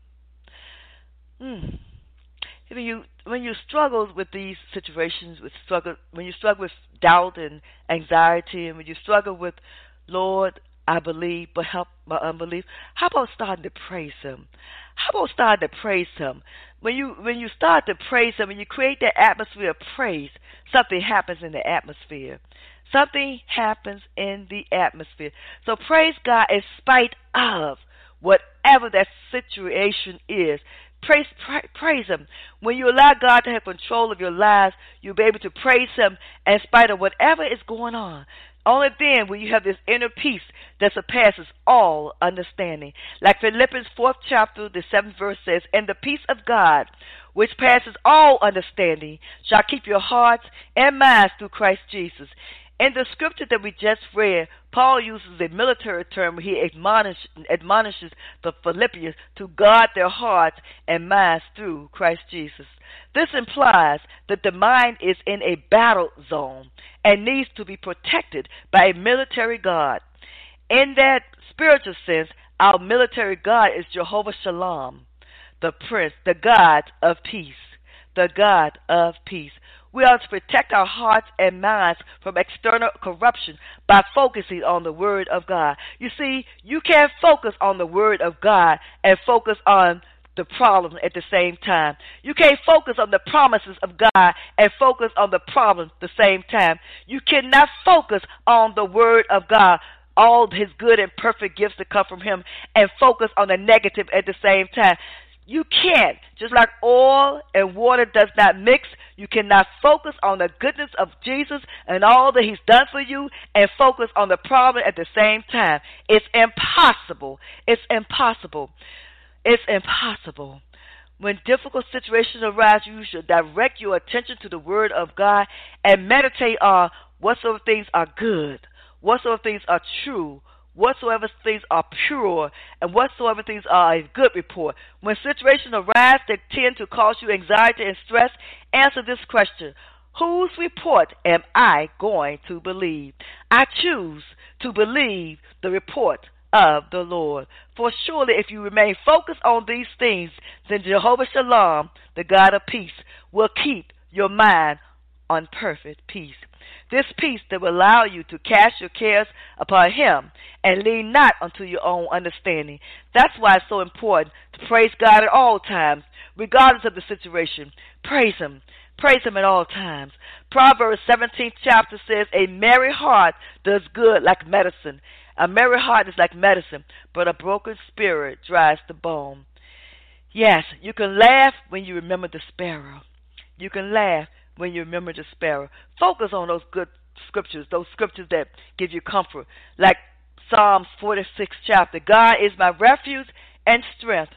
When you struggle with these situations, when you struggle with doubt and anxiety, and when you struggle with, Lord, I believe, but help my unbelief, how about starting to praise him? How about starting to praise him? When you start to praise him, when you create that atmosphere of praise, something happens in the atmosphere. Something happens in the atmosphere. So praise God in spite of whatever that situation is. Praise him. When you allow God to have control of your lives, you'll be able to praise him in spite of whatever is going on. Only then will you have this inner peace that surpasses all understanding. Like Philippians 4th chapter, the 7th verse says, and the peace of God, which passes all understanding, shall keep your hearts and minds through Christ Jesus. In the scripture that we just read, Paul uses a military term where he admonishes the Philippians to guard their hearts and minds through Christ Jesus. This implies that the mind is in a battle zone and needs to be protected by a military guard. In that spiritual sense, our military guard is Jehovah Shalom, the Prince, the God of peace, the God of peace. We are to protect our hearts and minds from external corruption by focusing on the Word of God. You see, you can't focus on the Word of God and focus on the problem at the same time. You can't focus on the promises of God and focus on the problem at the same time. You cannot focus on the Word of God all his good and perfect gifts that come from him and focus on the negative at the same time. You can't. Just like oil and water does not mix, you cannot focus on the goodness of Jesus and all that he's done for you and focus on the problem at the same time. It's impossible. It's impossible. It's impossible. When difficult situations arise, you should direct your attention to the Word of God and meditate on whatsoever things are good, whatsoever things are true, whatsoever things are pure, and whatsoever things are a good report. When situations arise that tend to cause you anxiety and stress, answer this question: whose report am I going to believe? I choose to believe the report of the Lord. For surely if you remain focused on these things, then Jehovah Shalom, the God of peace, will keep your mind on perfect peace. This peace that will allow you to cast your cares upon him and lean not unto your own understanding. That's why it's so important to praise God at all times, regardless of the situation. Praise him. Praise him at all times. Proverbs 17th chapter says, a merry heart does good like medicine. A merry heart is like medicine, but a broken spirit dries the bone. Yes, you can laugh when you remember the sparrow. You can laugh when you remember the sparrow. Focus on those good scriptures, those scriptures that give you comfort. Like Psalms 46th chapter, God is my refuge and strength,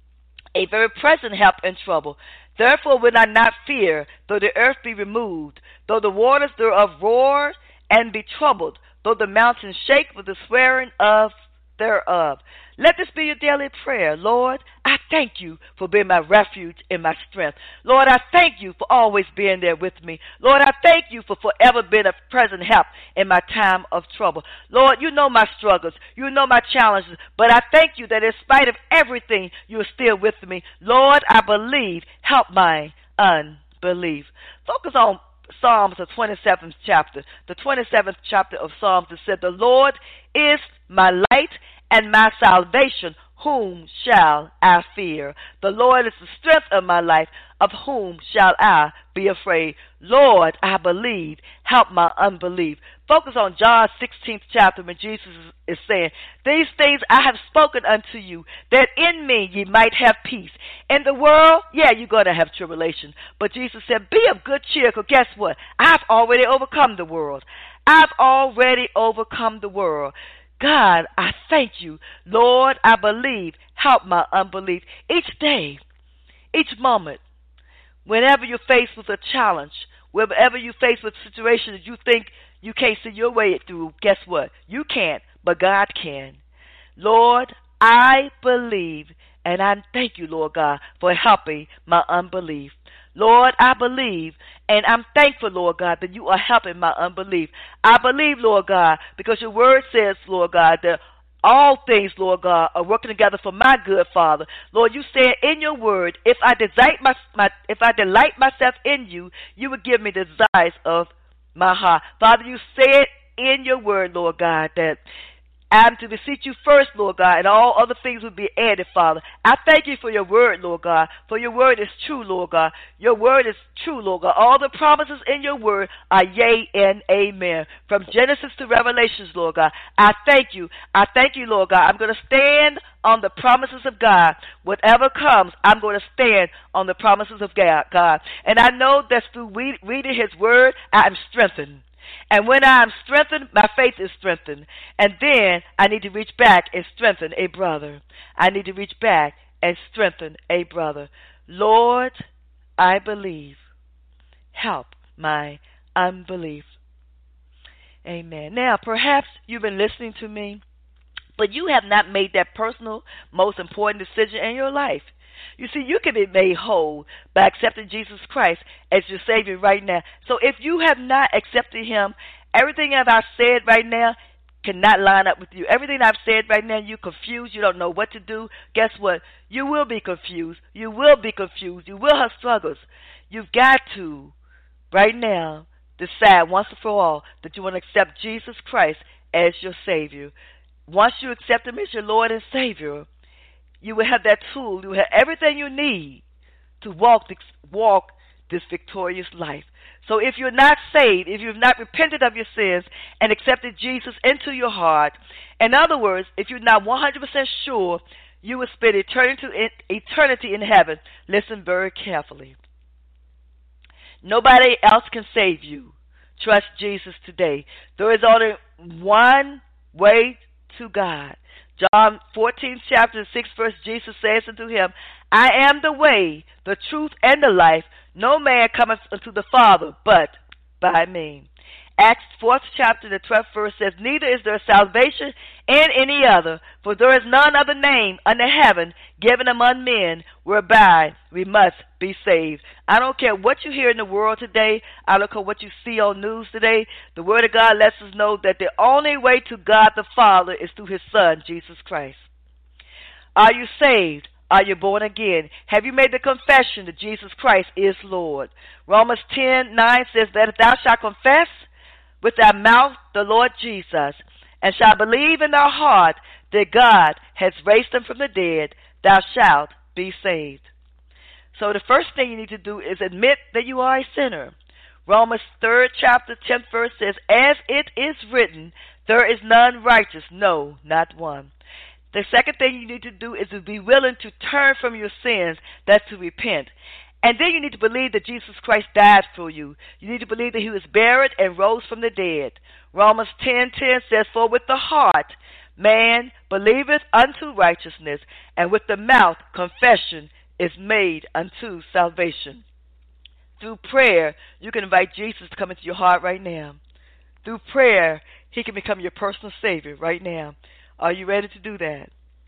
a very present help in trouble. Therefore will I not fear, though the earth be removed, though the waters thereof roar and be troubled, though the mountains shake with the swearing of thereof. Let this be your daily prayer. Lord, I thank you for being my refuge and my strength. Lord, I thank you for always being there with me. Lord, I thank you for forever being a present help in my time of trouble. Lord, you know my struggles. You know my challenges. But I thank you that in spite of everything, you are still with me. Lord, I believe. Help my unbelief. Focus on Psalms, the 27th chapter. The 27th chapter of Psalms, it said, the Lord is my light and my salvation. Whom shall I fear? The Lord is the strength of my life. Of whom shall I be afraid? Lord, I believe. Help my unbelief. Focus on John 16th chapter when Jesus is saying, these things I have spoken unto you, that in me ye might have peace. In the world, yeah, you're going to have tribulation. But Jesus said, be of good cheer, because guess what? I've already overcome the world. I've already overcome the world. God, I thank you. Lord, I believe. Help my unbelief. Each day, each moment, whenever you're faced with a challenge, whenever you're faced with situations that you think you can't see your way through, guess what? You can't, but God can. Lord, I believe, and I thank you, Lord God, for helping my unbelief. Lord, I believe, and I'm thankful, Lord God, that you are helping my unbelief. I believe, Lord God, because your word says, Lord God, that all things, Lord God, are working together for my good, Father. Lord, you said in your word, if I delight myself in you, you would give me the desires of my heart. Father, you said in your word, Lord God, that I'm to beseech you first, Lord God, and all other things will be added, Father. I thank you for your word, Lord God, for your word is true, Lord God. Your word is true, Lord God. All the promises in your word are yea and amen. From Genesis to Revelations, Lord God, I thank you. I thank you, Lord God. I'm going to stand on the promises of God. Whatever comes, I'm going to stand on the promises of God. And I know that through reading his word, I am strengthened. And when I am strengthened, my faith is strengthened. And then I need to reach back and strengthen a brother. I need to reach back and strengthen a brother. Lord, I believe. Help my unbelief. Amen. Now, perhaps you've been listening to me, but you have not made that personal, most important decision in your life. You see, you can be made whole by accepting Jesus Christ as your Savior right now. So if you have not accepted him, everything that I've said right now cannot line up with you. Everything I've said right now, you're confused. You don't know what to do. Guess what? You will be confused. You will be confused. You will have struggles. You've got to, right now, decide once and for all that you want to accept Jesus Christ as your Savior. Once you accept him as your Lord and Savior, you will have that tool. You will have everything you need to walk this victorious life. So if you're not saved, if you've not repented of your sins and accepted Jesus into your heart, in other words, if you're not 100% sure you will spend eternity in heaven, listen very carefully. Nobody else can save you. Trust Jesus today. There is only one way to God. John 14, chapter 6, verse, Jesus says unto him, I am the way, the truth, and the life. No man cometh unto the Father but by me. Acts 4th chapter, the 12th verse says, Neither is there salvation in any other, for there is none other name under heaven given among men whereby we must be saved. I don't care what you hear in the world today. I don't care what you see on news today. The Word of God lets us know that the only way to God the Father is through His Son, Jesus Christ. Are you saved? Are you born again? Have you made the confession that Jesus Christ is Lord? Romans 10:9 says that if thou shalt confess with thy mouth the Lord Jesus, and shalt believe in thy heart that God has raised him from the dead, thou shalt be saved. So the first thing you need to do is admit that you are a sinner. Romans 3rd chapter 10th verse says, As it is written, there is none righteous, no, not one. The second thing you need to do is to be willing to turn from your sins, that's to repent. And then you need to believe that Jesus Christ died for you. You need to believe that he was buried and rose from the dead. Romans 10:10 says, For with the heart man believeth unto righteousness, and with the mouth confession is made unto salvation. Through prayer, you can invite Jesus to come into your heart right now. Through prayer, he can become your personal Savior right now. Are you ready to do that?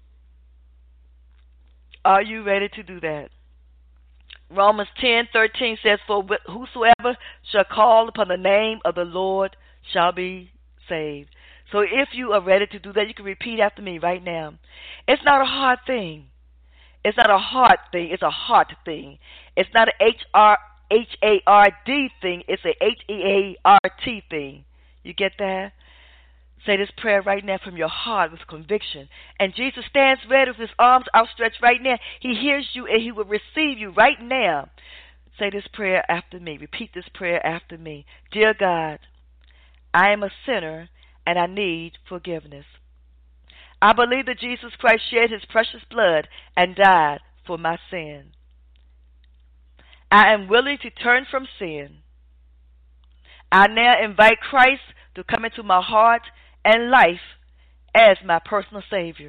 Are you ready to do that? Romans 10:13 says, For whosoever shall call upon the name of the Lord shall be saved. So if you are ready to do that, you can repeat after me right now. It's not a hard thing. It's not a hard thing. It's a heart thing. It's not a H-A-R-D thing. It's a H-E-A-R-T thing. You get that? Say this prayer right now from your heart with conviction. And Jesus stands ready with his arms outstretched right now. He hears you and he will receive you right now. Say this prayer after me. Repeat this prayer after me. Dear God, I am a sinner and I need forgiveness. I believe that Jesus Christ shed his precious blood and died for my sin. I am willing to turn from sin. I now invite Christ to come into my heart and life as my personal Savior.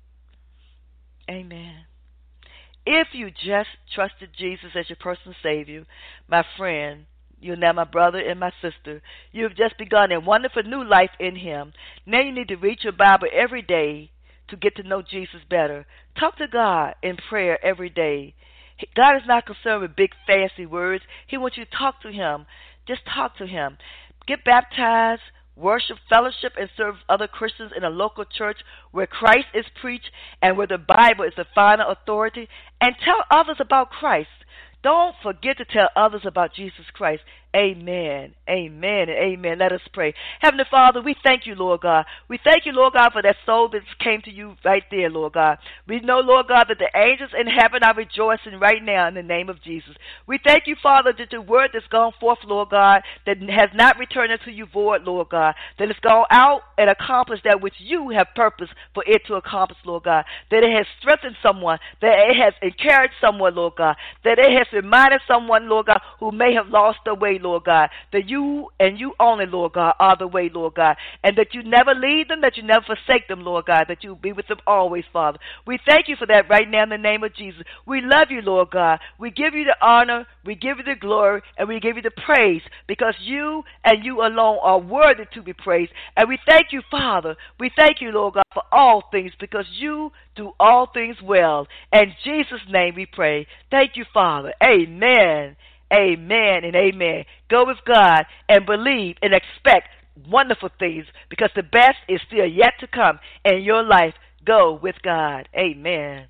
Amen. If you just trusted Jesus as your personal Savior, my friend, you're now my brother and my sister. You've just begun a wonderful new life in him. Now you need to read your Bible every day to get to know Jesus better. Talk to God in prayer every day. God is not concerned with big fancy words. He wants you to talk to him. Just talk to him. Get baptized, worship, fellowship, and serve other Christians in a local church where Christ is preached and where the Bible is the final authority, and tell others about Christ. Don't forget to tell others about Jesus Christ. Amen, amen, and amen. Let us pray. Heavenly Father, we thank you, Lord God. We thank you, Lord God, for that soul that came to you right there, Lord God. We know, Lord God, that the angels in heaven are rejoicing right now in the name of Jesus. We thank you, Father, that the word that's gone forth, Lord God, that has not returned unto you void, Lord God, that it's gone out and accomplished that which you have purposed for it to accomplish, Lord God, that it has strengthened someone, that it has encouraged someone, Lord God, that it has reminded someone, Lord God, who may have lost their way, Lord God, that you and you only, Lord God, are the way, Lord God, and that you never leave them, that you never forsake them, Lord God, that you be with them always, Father. We thank you for that right now in the name of Jesus. We love you, Lord God. We give you the honor, we give you the glory, and we give you the praise, because you and you alone are worthy to be praised. And we thank you, Father. We thank you, Lord God, for all things, because you do all things well. In Jesus' name we pray. Thank you, Father. Amen. Amen and amen. Go with God and believe and expect wonderful things, because the best is still yet to come in your life. Go with God. Amen.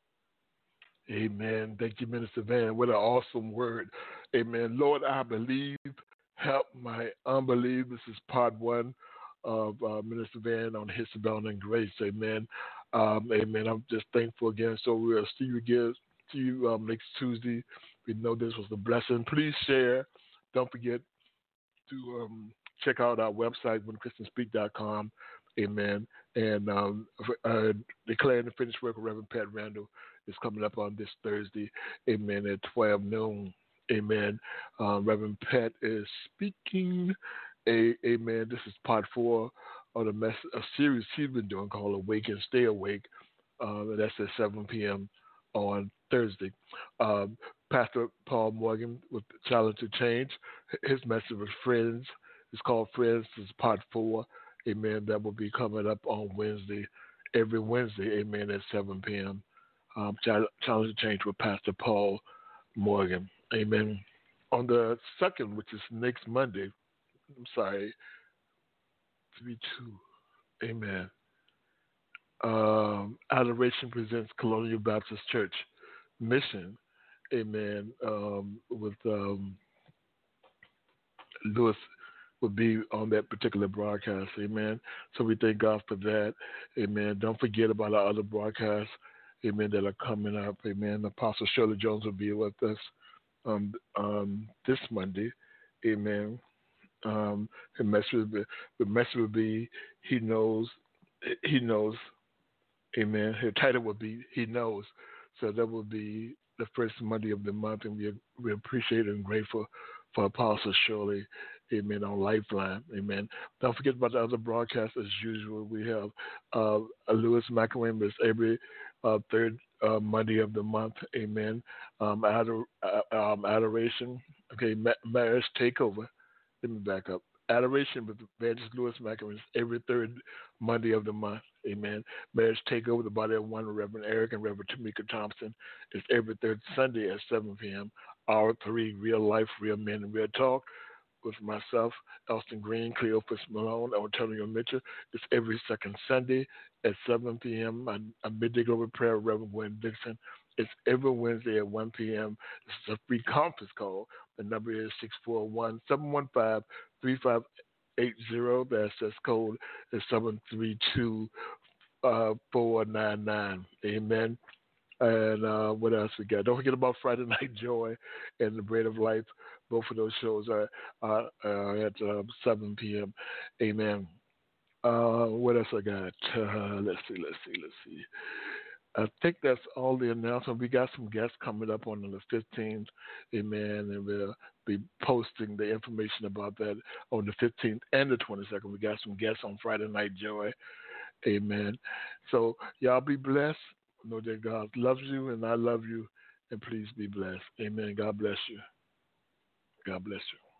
Amen. Thank you, Minister Van. What an awesome word. Amen. Lord, I believe. Help my unbelief. This is part one of Minister Van on His Abounding and Grace. Amen. Amen. I'm just thankful again. So we'll see you again. See you next Tuesday We know this was a blessing. Please share. Don't forget to check out our website, whenchristianspeak.com. Amen. And Declaring the Finished Work of Reverend Pat Randall is coming up on this Thursday. Amen. At 12 noon. Amen. Reverend Pat is speaking. Amen. This is part 4 of a series he's been doing called Awake and Stay Awake. That's at 7 p.m. on Thursday. Pastor Paul Morgan with Challenge to Change. His message was Friends. It's called Friends. This is part 4. Amen. That will be coming up on Wednesday, every Wednesday. Amen. At 7 p.m. Challenge to Change with Pastor Paul Morgan. Amen. On the 2nd, which is next Monday, I'm sorry, 3-2. Amen. Adoration presents Colonial Baptist Church Mission. Amen. With Lewis will be on that particular broadcast. Amen. So we thank God for that. Amen. Don't forget about our other broadcasts. Amen. That are coming up. Amen. Apostle Shirley Jones will be with us this Monday. Amen. The message will be He knows. He knows. Amen. Her title will be He Knows. So that will be the first Monday of the month, and we appreciate and grateful for Apostle Shirley. Amen. On Lifeline. Amen. Don't forget about the other broadcasts as usual. We have Lewis McElwain is every third Monday of the month. Amen. Adoration. Okay. Marriage Takeover. Let me back up. Adoration with Evangelist Lewis McElwain is every third Monday of the month. Amen. Marriage Takeover, the Body of One, Reverend Eric and Reverend Tamika Thompson, is every third Sunday at 7 p.m. Hour 3, Real Life, Real Men, and Real Talk with myself, Elston Green, Cleophas Malone, and Antonio Mitchell. It's every second Sunday at 7 p.m. A Midday Global Prayer, Reverend Gwen Dixon. It's every Wednesday at 1 p.m. This is a free conference call. The number is 641-715-3580. The access code is 732-499. Amen. And what else we got? Don't forget about Friday Night Joy and the Bread of Life. Both of those shows are at 7 p.m. Amen. What else I got? Let's see. I think that's all the announcement. We got some guests coming up on the 15th. Amen. And we'll be posting the information about that on the 15th and the 22nd. We got some guests on Friday Night Joy. Amen. So y'all be blessed. Know that God loves you and I love you. And please be blessed. Amen. God bless you. God bless you.